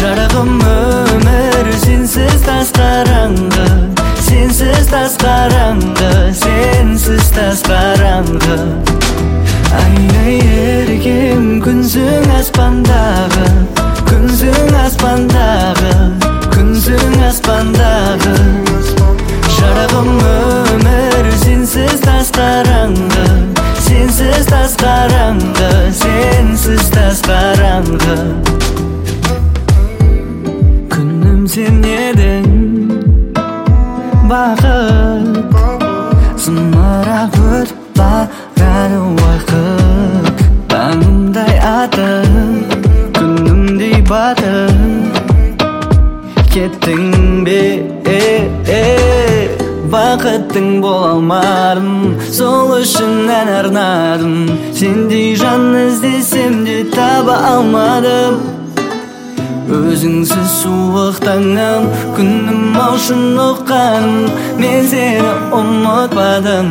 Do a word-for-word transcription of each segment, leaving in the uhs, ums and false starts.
Жарығым өмір сенсіз тас қараңғы, сенсіз тас қараңғы, сенсіз тас қараңғы. Ай-ай еркем күнсің аспандағы, күнсің аспандағы, күнсің аспандағы. Жарығым өмір сенсіз тас қараңғы, сенсіз тас қараңғы, сенсіз тас қараңғы. Күнім сен едің, бақыт зымырап өтіп барады уақыт. Таңымдай атып, күнімдей батып кеттің бе, бақыттың бола алмадым, сол үшін ән арнадым. Сендей жан іздесем де таба алмадым. Өзіңсіз суық таңым, күнім аушын ұққаным, мен сені ұмытпадым.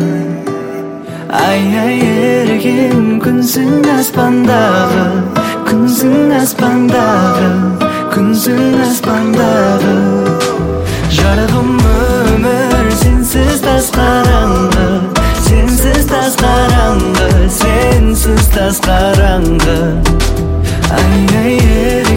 Ай-ай еркем күнсің аспандағы, күнсің аспандағы, күнсің аспандағы. Жарығым өмір сенсіз тас қараңғы, сенсіз тас қараңғы, сенсіз тас қараңғы. Ай-ай